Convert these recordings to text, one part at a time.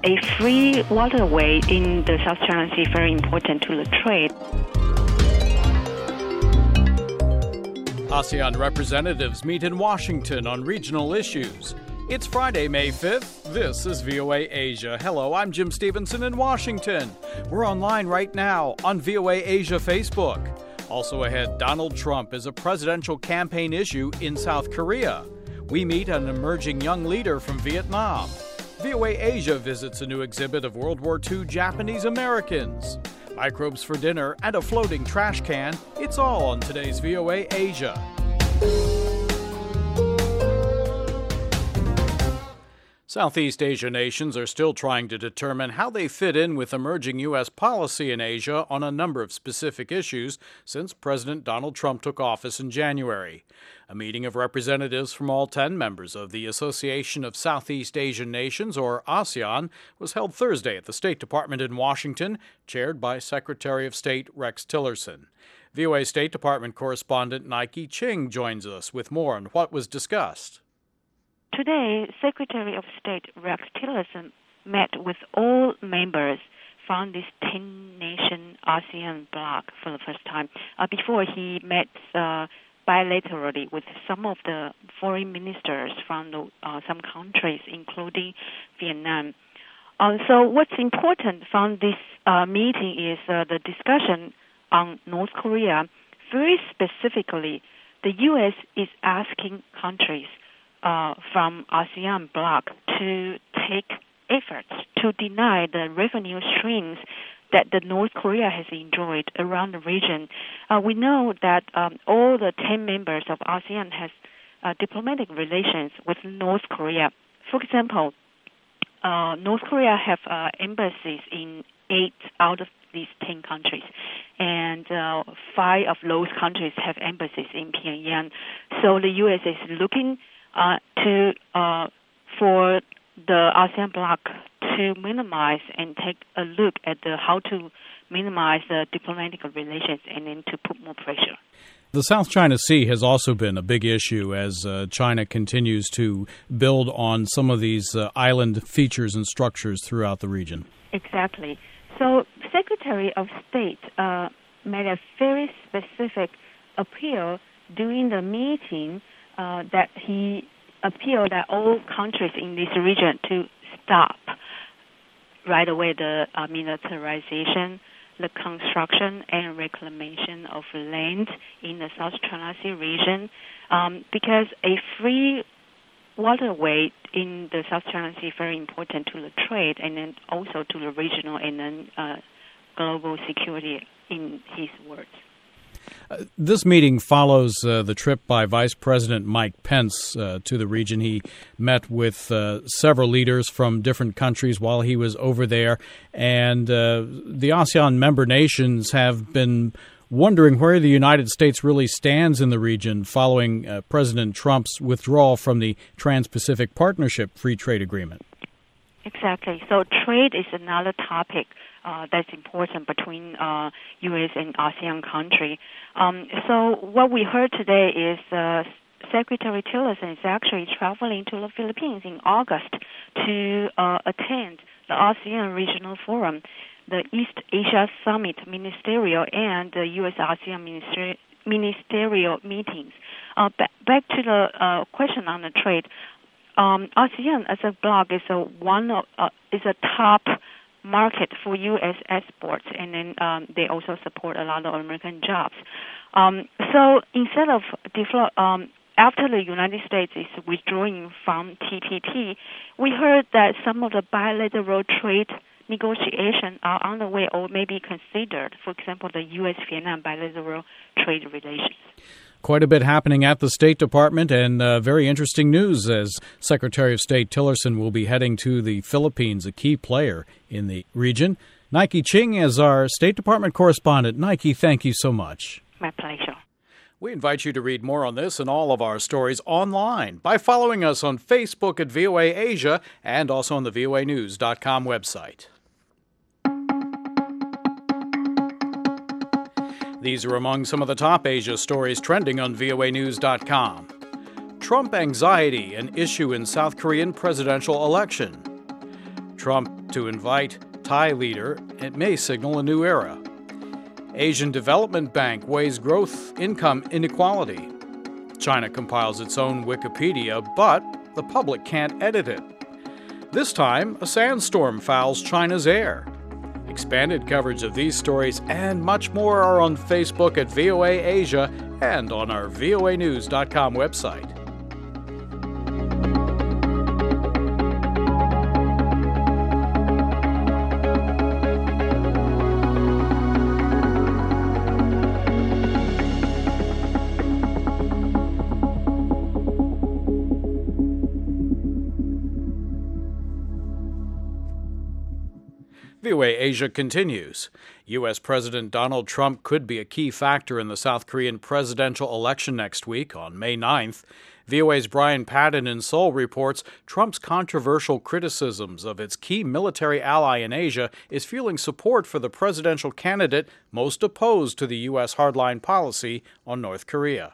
a free waterway in the South China Sea very important to the trade. ASEAN representatives meet in Washington on regional issues. It's Friday, May 5th. This is VOA Asia. Hello, I'm Jim Stevenson in Washington. We're online right now on VOA Asia Facebook. Also ahead, Donald Trump is a presidential campaign issue in South Korea. We meet an emerging young leader from Vietnam. VOA Asia visits a new exhibit of World War II Japanese Americans. Microbes for dinner and a floating trash can. It's all on today's VOA Asia. Southeast Asia nations are still trying to determine how they fit in with emerging U.S. policy in Asia on a number of specific issues since President Donald Trump took office in January. A meeting of representatives from all 10 members of the Association of Southeast Asian Nations, or ASEAN, was held Thursday at the State Department in Washington, chaired by Secretary of State Rex Tillerson. VOA State Department correspondent Nike Ching joins us with more on what was discussed. Today, Secretary of State Rex Tillerson met with all members from this 10-nation ASEAN bloc for the first time. Before, he met bilaterally with some of the foreign ministers from some countries, including Vietnam. So what's important from this meeting is the discussion on North Korea. Very specifically, the U.S. is asking countries from ASEAN bloc to take efforts to deny the revenue streams that the North Korea has enjoyed around the region. We know that all the 10 members of ASEAN has diplomatic relations with North Korea. For example, North Korea have embassies in 8 out of these 10 countries, and 5 of those countries have embassies in Pyongyang. So the U.S. is looking for the ASEAN bloc to minimize and take a look at how to minimize the diplomatic relations and then to put more pressure. The South China Sea has also been a big issue as China continues to build on some of these island features and structures throughout the region. Exactly. So Secretary of State made a very specific appeal during the meeting that he appealed at all countries in this region to stop right away the militarization, the construction and reclamation of land in the South China Sea region, because a free waterway in the South China Sea is very important to the trade and then also to the regional and then global security, in his words. This meeting follows the trip by Vice President Mike Pence to the region. He met with several leaders from different countries while he was over there, and the ASEAN member nations have been wondering where the United States really stands in the region following President Trump's withdrawal from the Trans-Pacific Partnership Free Trade Agreement. Exactly. So trade is another topic that's important between U.S. and ASEAN country. So what we heard today is Secretary Tillerson is actually traveling to the Philippines in August to attend the ASEAN Regional Forum, the East Asia Summit Ministerial, and the U.S.-ASEAN Ministerial meetings. Back to the question on the trade. ASEAN as a bloc is a top market for U.S. exports, and then they also support a lot of American jobs. So instead of after the United States is withdrawing from TPP, we heard that some of the bilateral trade negotiations are on the way or may be considered. For example, the U.S.-Vietnam bilateral trade relations. Quite a bit happening at the State Department, and very interesting news as Secretary of State Tillerson will be heading to the Philippines, a key player in the region. Nike Ching is our State Department correspondent. Nike, thank you so much. My pleasure. We invite you to read more on this and all of our stories online by following us on Facebook at VOA Asia and also on the voanews.com website. These are among some of the top Asia stories trending on voanews.com. Trump anxiety, an issue in South Korean presidential election. Trump to invite Thai leader, it may signal a new era. Asian Development Bank weighs growth income inequality. China compiles its own Wikipedia, but the public can't edit it. This time, a sandstorm fouls China's air. Expanded coverage of these stories and much more are on Facebook at VOA Asia and on our voanews.com website. VOA Asia continues. U.S. President Donald Trump could be a key factor in the South Korean presidential election next week on May 9th. VOA's Brian Padden in Seoul reports Trump's controversial criticisms of its key military ally in Asia is fueling support for the presidential candidate most opposed to the U.S. hardline policy on North Korea.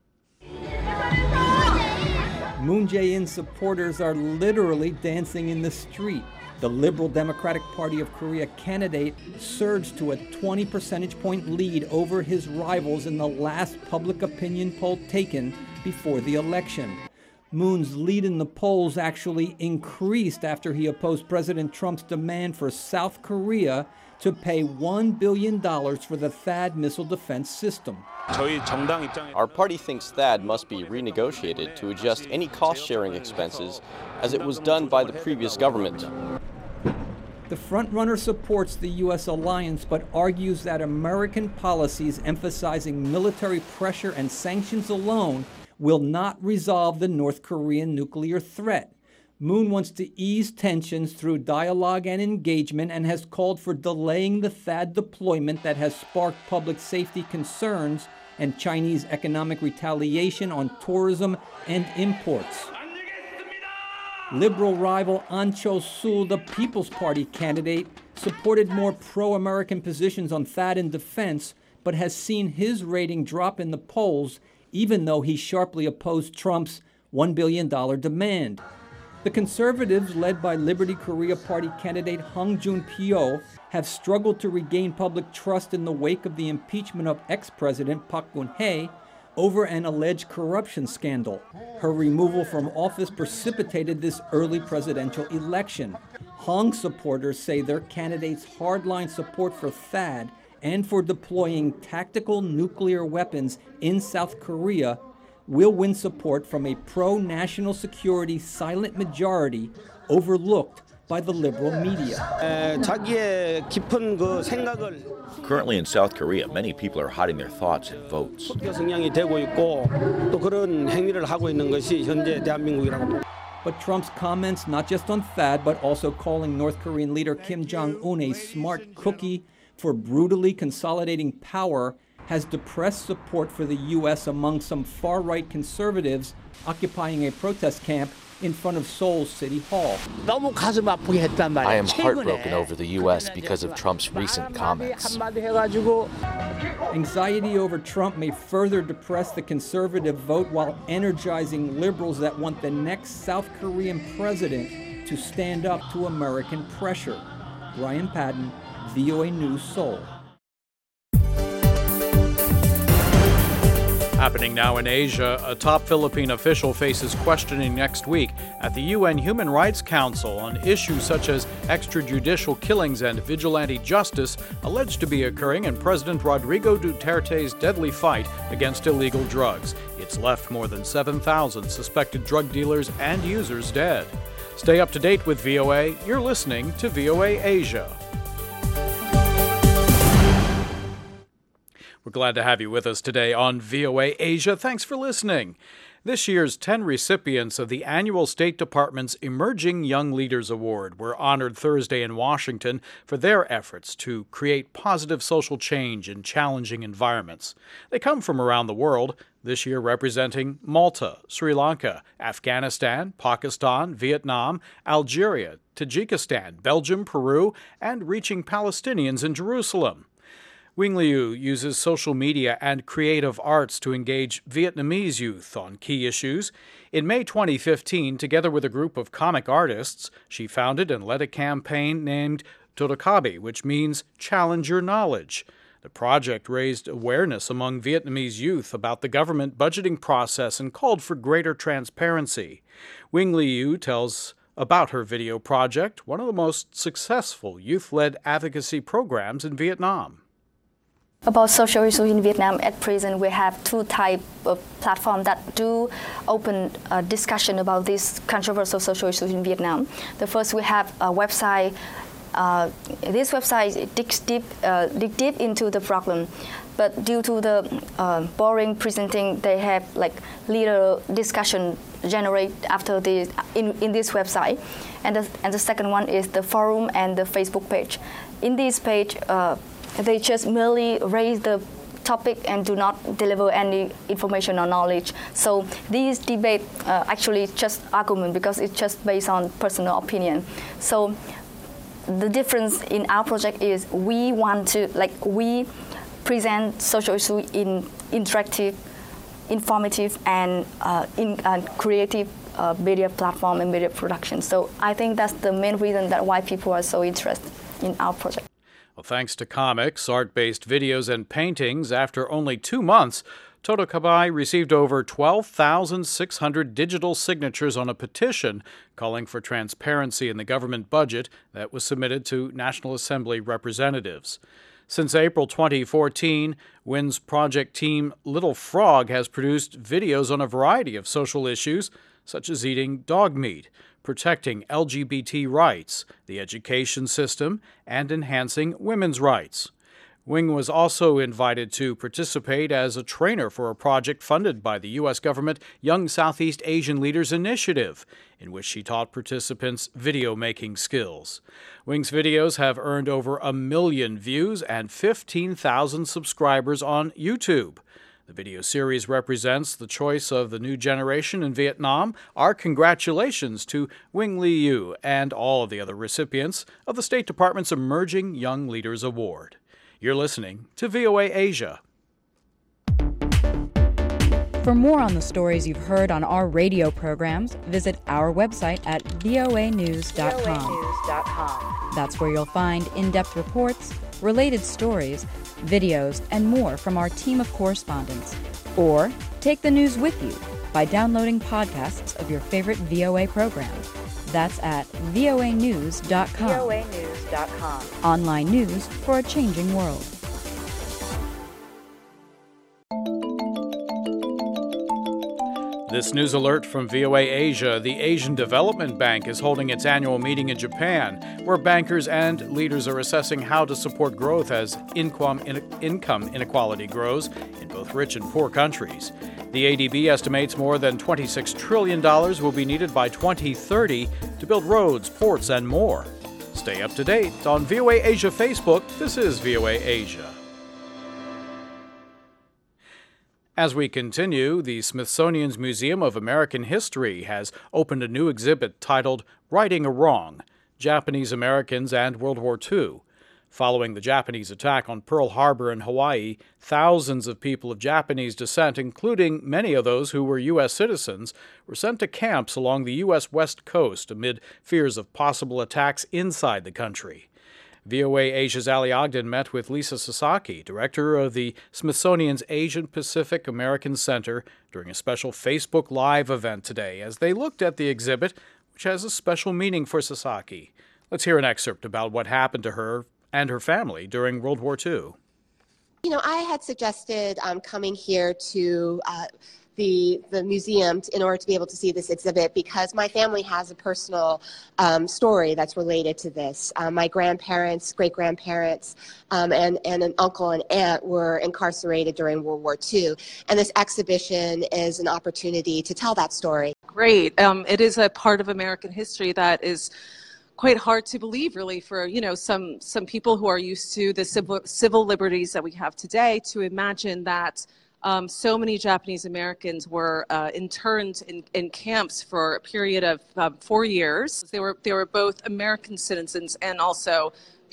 Moon Jae-in supporters are literally dancing in the street. The Liberal Democratic Party of Korea candidate surged to a 20 percentage point lead over his rivals in the last public opinion poll taken before the election. Moon's lead in the polls actually increased after he opposed President Trump's demand for South Korea to pay $1 billion for the THAAD missile defense system. Our party thinks THAAD must be renegotiated to adjust any cost-sharing expenses as it was done by the previous government. The frontrunner supports the U.S. alliance but argues that American policies emphasizing military pressure and sanctions alone will not resolve the North Korean nuclear threat. Moon wants to ease tensions through dialogue and engagement and has called for delaying the THAAD deployment that has sparked public safety concerns and Chinese economic retaliation on tourism and imports. Liberal rival Ahn Cheol-soo, the People's Party candidate, supported more pro-American positions on THAAD and defense, but has seen his rating drop in the polls, even though he sharply opposed Trump's $1 billion demand. The conservatives, led by Liberty Korea Party candidate Hong Joon-pyo, have struggled to regain public trust in the wake of the impeachment of ex-President Park Geun-hye over an alleged corruption scandal. Her removal from office precipitated this early presidential election. Hong supporters say their candidate's hardline support for THAAD and for deploying tactical nuclear weapons in South Korea will win support from a pro-national security silent majority overlooked by the liberal media. Currently in South Korea, many people are hiding their thoughts and votes. But Trump's comments, not just on THAAD, but also calling North Korean leader Kim Jong-un a smart cookie for brutally consolidating power, has depressed support for the U.S. among some far-right conservatives occupying a protest camp in front of Seoul's City Hall. I am heartbroken over the U.S. because of Trump's recent comments. Anxiety over Trump may further depress the conservative vote while energizing liberals that want the next South Korean president to stand up to American pressure. Brian Padden, VOA News, Seoul. Happening now in Asia, a top Philippine official faces questioning next week at the UN Human Rights Council on issues such as extrajudicial killings and vigilante justice alleged to be occurring in President Rodrigo Duterte's deadly fight against illegal drugs. It's left more than 7,000 suspected drug dealers and users dead. Stay up to date with VOA. You're listening to VOA Asia. We're glad to have you with us today on VOA Asia. Thanks for listening. This year's 10 recipients of the annual State Department's Emerging Young Leaders Award were honored Thursday in Washington for their efforts to create positive social change in challenging environments. They come from around the world, this year representing Malta, Sri Lanka, Afghanistan, Pakistan, Vietnam, Algeria, Tajikistan, Belgium, Peru, and reaching Palestinians in Jerusalem. Wing Liu uses social media and creative arts to engage Vietnamese youth on key issues. In May 2015, together with a group of comic artists, she founded and led a campaign named Todokabi, which means challenge your knowledge. The project raised awareness among Vietnamese youth about the government budgeting process and called for greater transparency. Wing Liu tells about her video project, one of the most successful youth-led advocacy programs in Vietnam. About social issues in Vietnam, at present we have two types of platforms that do open discussion about these controversial social issues in Vietnam. The first, we have a website. This website digs deep into the problem, but due to the boring presenting, they have like little discussion generate after the in this website. And the second one is the forum and the Facebook page. In this page, they just merely raise the topic and do not deliver any information or knowledge. So these debates actually just argument because it's just based on personal opinion. So the difference in our project is we want to, we present social issues in interactive, informative, and creative media platform and media production. So I think that's the main reason that why people are so interested in our project. Well, thanks to comics, art-based videos, and paintings, after only 2 months, Todokabi received over 12,600 digital signatures on a petition calling for transparency in the government budget that was submitted to National Assembly representatives. Since April 2014, Win's project team Little Frog has produced videos on a variety of social issues, such as eating dog meat, protecting LGBT rights, the education system, and enhancing women's rights. Wing was also invited to participate as a trainer for a project funded by the U.S. government Young Southeast Asian Leaders Initiative, in which she taught participants video-making skills. Wing's videos have earned over 1 million views and 15,000 subscribers on YouTube. The video series represents the choice of the new generation in Vietnam. Our congratulations to Wing Liu and all of the other recipients of the State Department's Emerging Young Leaders Award. You're listening to VOA Asia. For more on the stories you've heard on our radio programs, visit our website at voanews.com. That's where you'll find in-depth reports, related stories, videos, and more from our team of correspondents. Or take the news with you by downloading podcasts of your favorite VOA programs. That's at voanews.com. Online news for a changing world. This news alert from VOA Asia: the Asian Development Bank is holding its annual meeting in Japan, where bankers and leaders are assessing how to support growth as income inequality grows in both rich and poor countries. The ADB estimates more than $26 trillion will be needed by 2030 to build roads, ports, and more. Stay up to date on VOA Asia Facebook. This is VOA Asia. As we continue, the Smithsonian's Museum of American History has opened a new exhibit titled Righting a Wrong: Japanese Americans and World War II. Following the Japanese attack on Pearl Harbor in Hawaii, thousands of people of Japanese descent, including many of those who were U.S. citizens, were sent to camps along the U.S. West Coast amid fears of possible attacks inside the country. VOA Asia's Ali Ogden met with Lisa Sasaki, director of the Smithsonian's Asian Pacific American Center, during a special Facebook Live event today as they looked at the exhibit, which has a special meaning for Sasaki. Let's hear an excerpt about what happened to her and her family during World War II. I had suggested coming here to the museum in order to be able to see this exhibit because my family has a personal story that's related to this. My grandparents, great-grandparents, and an uncle and aunt were incarcerated during World War II, and this exhibition is an opportunity to tell that story. Great. It is a part of American history that is quite hard to believe, really, for some people who are used to the civil liberties that we have today, to imagine that so many Japanese Americans were interned in camps for a period of 4 years. They were both American citizens and also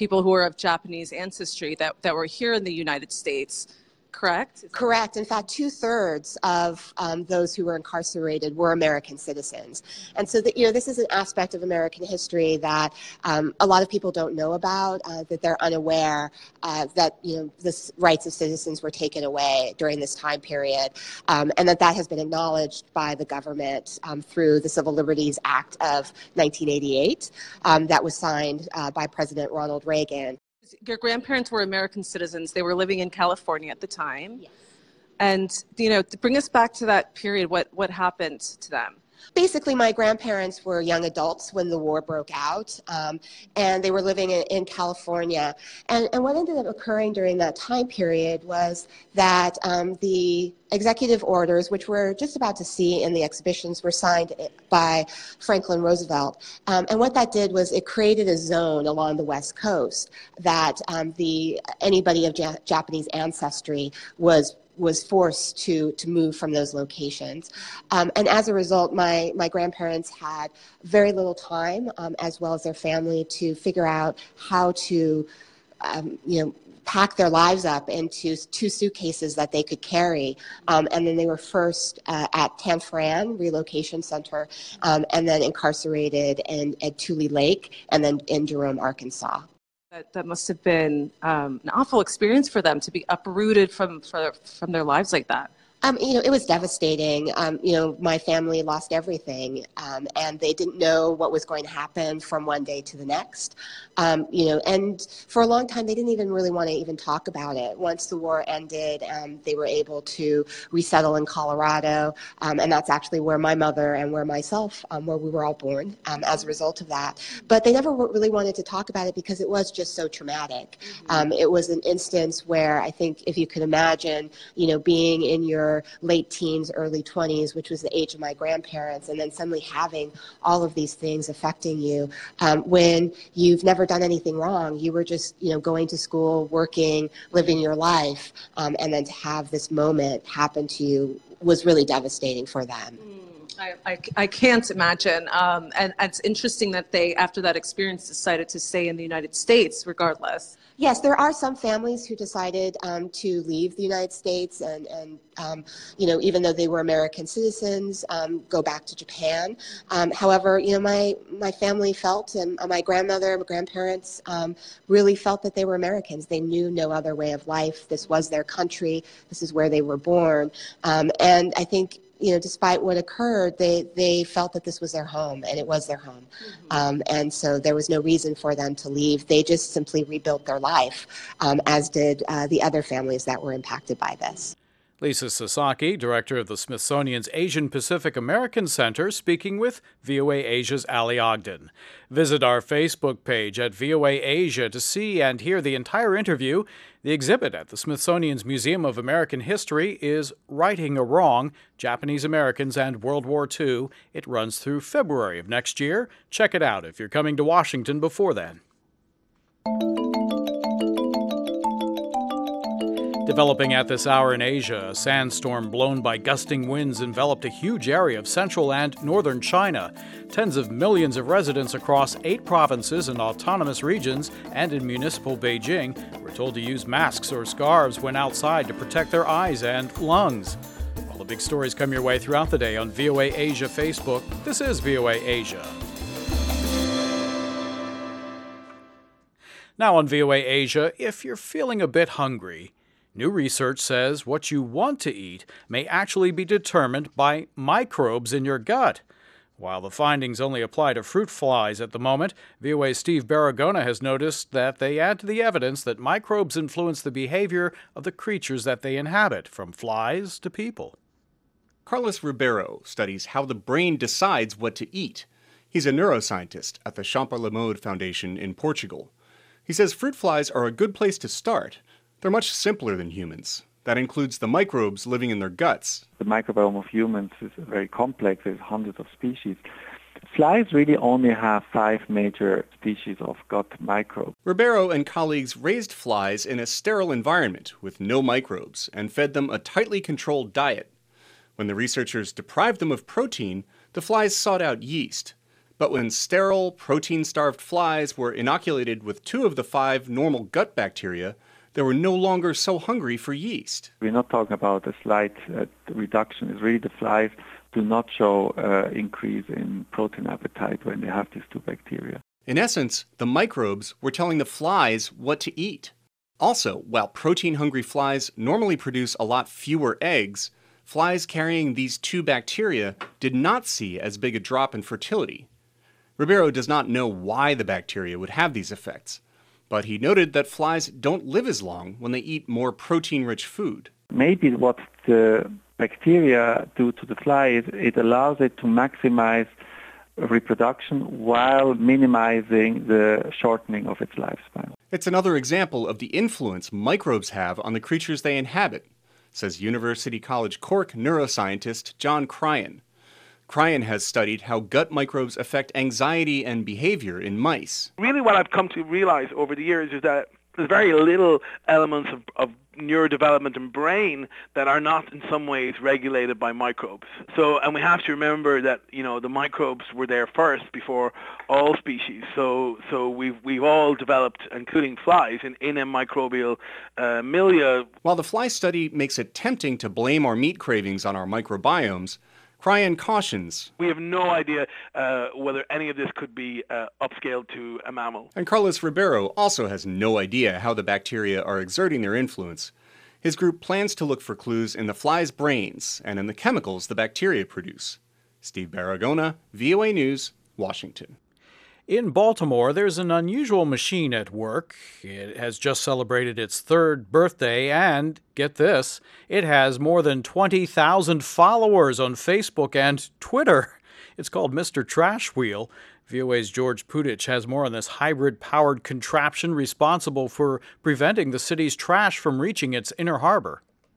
people who are of Japanese ancestry that were here in the United States. Correct? Correct. In fact, 2/3 of those who were incarcerated were American citizens. And so, this is an aspect of American history that a lot of people don't know about, that they're unaware that, the rights of citizens were taken away during this time period, and that has been acknowledged by the government through the Civil Liberties Act of 1988 that was signed by President Ronald Reagan. Your grandparents were American citizens. They were living in California at the time. Yes. And, to bring us back to that period, what happened to them? Basically, my grandparents were young adults when the war broke out, and they were living in California. And what ended up occurring during that time period was that the executive orders, which we're just about to see in the exhibitions, were signed by Franklin Roosevelt. And what that did was it created a zone along the West Coast that anybody of Japanese ancestry was forced to move from those locations. And as a result, my grandparents had very little time, as well as their family, to figure out how to, pack their lives up into 2 suitcases that they could carry. And then they were first at Tanforan Relocation Center, and then incarcerated at Tule Lake, and then in Jerome, Arkansas. That must have been an awful experience for them to be uprooted from their lives like that. It was devastating. My family lost everything, and they didn't know what was going to happen from one day to the next. And for a long time, they didn't even really want to even talk about it. Once the war ended, they were able to resettle in Colorado, and that's actually where my mother and where myself, where we were all born as a result of that. But they never really wanted to talk about it because it was just so traumatic. It was an instance where I think if you could imagine, being in your late teens, early 20s, which was the age of my grandparents, and then suddenly having all of these things affecting you when you've never done anything wrong. You were just, going to school, working, living your life, and then to have this moment happen to you was really devastating for them. I can't imagine. And it's interesting that they, after that experience, decided to stay in the United States regardless. Yes, there are some families who decided to leave the United States and even though they were American citizens, go back to Japan. However, my family felt, and my grandmother, my grandparents really felt that they were Americans. They knew no other way of life. This was their country. This is where they were born. And I think, despite what occurred, they felt that this was their home, and it was their home. And so there was no reason for them to leave. They just simply rebuilt their life, as did the other families that were impacted by this. Lisa Sasaki, director of the Smithsonian's Asian Pacific American Center, speaking with VOA Asia's Ali Ogden. Visit our Facebook page at VOA Asia to see and hear the entire interview. The exhibit at the Smithsonian's Museum of American History is Righting a Wrong, Japanese Americans and World War II. It runs through February of next year. Check it out if you're coming to Washington before then. Developing at this hour in Asia, a sandstorm blown by gusting winds enveloped a huge area of central and northern China. Tens of millions of residents across 8 provinces and autonomous regions and in municipal Beijing were told to use masks or scarves when outside to protect their eyes and lungs. All the big stories come your way throughout the day on VOA Asia Facebook. This is VOA Asia. Now on VOA Asia, if you're feeling a bit hungry, new research says what you want to eat may actually be determined by microbes in your gut. While the findings only apply to fruit flies at the moment, VOA's Steve Baragona has noticed that they add to the evidence that microbes influence the behavior of the creatures that they inhabit, from flies to people. Carlos Ribeiro studies how the brain decides what to eat. He's a neuroscientist at the Champalimaud Foundation in Portugal. He says fruit flies are a good place to start. They're much simpler than humans. That includes the microbes living in their guts. The microbiome of humans is very complex. There's hundreds of species. Flies really only have 5 major species of gut microbes. Ribeiro and colleagues raised flies in a sterile environment with no microbes and fed them a tightly controlled diet. When the researchers deprived them of protein, the flies sought out yeast. But when sterile, protein-starved flies were inoculated with 2 of the 5 normal gut bacteria, they were no longer so hungry for yeast. We're not talking about a slight reduction. It's really the flies do not show increase in protein appetite when they have these 2 bacteria. In essence, the microbes were telling the flies what to eat. Also, while protein-hungry flies normally produce a lot fewer eggs, flies carrying these 2 bacteria did not see as big a drop in fertility. Ribeiro does not know why the bacteria would have these effects, but he noted that flies don't live as long when they eat more protein-rich food. Maybe what the bacteria do to the fly is it allows it to maximize reproduction while minimizing the shortening of its lifespan. It's another example of the influence microbes have on the creatures they inhabit, says University College Cork neuroscientist John Cryan. Cryan has studied how gut microbes affect anxiety and behavior in mice. Really what I've come to realize over the years is that there's very little elements of neurodevelopment and brain that are not in some ways regulated by microbes. And we have to remember that, the microbes were there first before all species. So we've all developed, including flies, in a microbial milieu. While the fly study makes it tempting to blame our meat cravings on our microbiomes, Cryan cautions. We have no idea whether any of this could be upscaled to a mammal. And Carlos Ribeiro also has no idea how the bacteria are exerting their influence. His group plans to look for clues in the fly's brains and in the chemicals the bacteria produce. Steve Baragona, VOA News, Washington. In Baltimore, there's an unusual machine at work. It has just celebrated its 3rd birthday, and, get this, it has more than 20,000 followers on Facebook and Twitter. It's called Mr. Trash Wheel. VOA's George Pudich has more on this hybrid-powered contraption responsible for preventing the city's trash from reaching its inner harbor.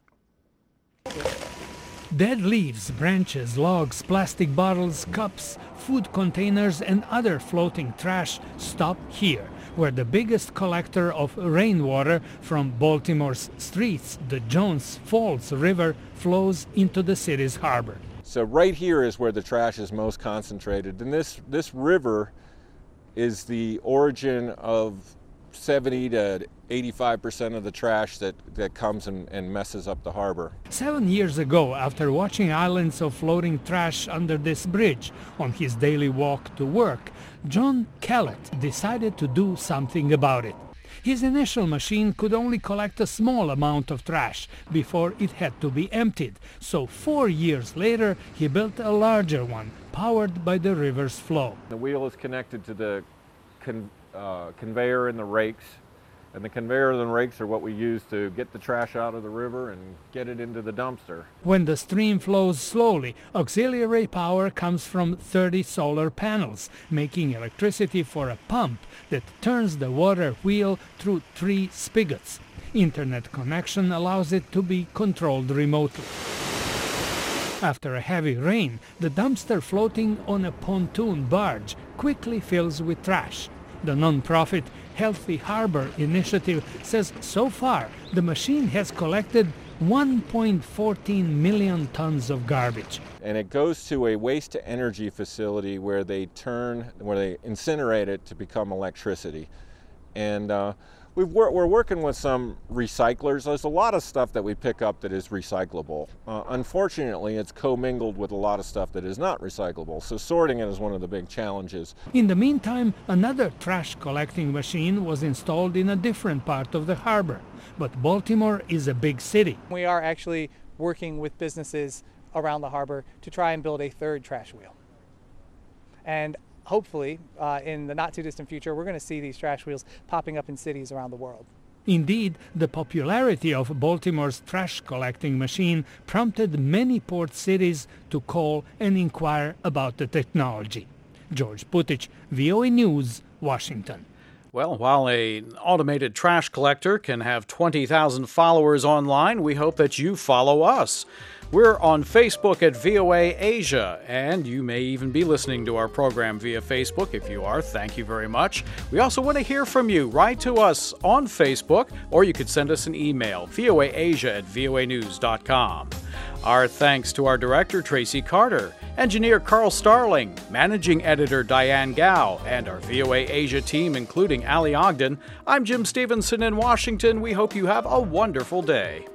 Dead leaves, branches, logs, plastic bottles, cups, food containers, and other floating trash stop here, where the biggest collector of rainwater from Baltimore's streets, the Jones Falls River, flows into the city's harbor. So right here is where the trash is most concentrated, and this river is the origin of 70 to 85% of the trash that comes and messes up the harbor. 7 years ago, after watching islands of floating trash under this bridge on his daily walk to work, John Kellett decided to do something about it. His initial machine could only collect a small amount of trash before it had to be emptied, so 4 years later he built a larger one, powered by the river's flow. The wheel is connected to the conveyor and the rakes, and the conveyor and the rakes are what we use to get the trash out of the river and get it into the dumpster. When the stream flows slowly, auxiliary power comes from 30 solar panels, making electricity for a pump that turns the water wheel through 3 spigots. Internet connection allows it to be controlled remotely. After a heavy rain, the dumpster floating on a pontoon barge quickly fills with trash. The non-profit Healthy Harbor Initiative says so far the machine has collected 1.14 million tons of garbage. And it goes to a waste-to-energy facility where they incinerate it to become electricity. And we're working with some recyclers. There's a lot of stuff that we pick up that is recyclable. Unfortunately, it's commingled with a lot of stuff that is not recyclable, so sorting it is one of the big challenges. In the meantime, another trash collecting machine was installed in a different part of the harbor. But Baltimore is a big city. We are actually working with businesses around the harbor to try and build a 3rd trash wheel. And hopefully, in the not-too-distant future, we're going to see these trash wheels popping up in cities around the world. Indeed, the popularity of Baltimore's trash collecting machine prompted many port cities to call and inquire about the technology. George Putich, VOA News, Washington. Well, while an automated trash collector can have 20,000 followers online, we hope that you follow us. We're on Facebook at VOA Asia, and you may even be listening to our program via Facebook. If you are, thank you very much. We also want to hear from you. Write to us on Facebook, or you could send us an email, voaasia@voanews.com. Our thanks to our director, Tracy Carter, engineer Carl Starling, managing editor Diane Gao, and our VOA Asia team, including Ali Ogden. I'm Jim Stevenson in Washington. We hope you have a wonderful day.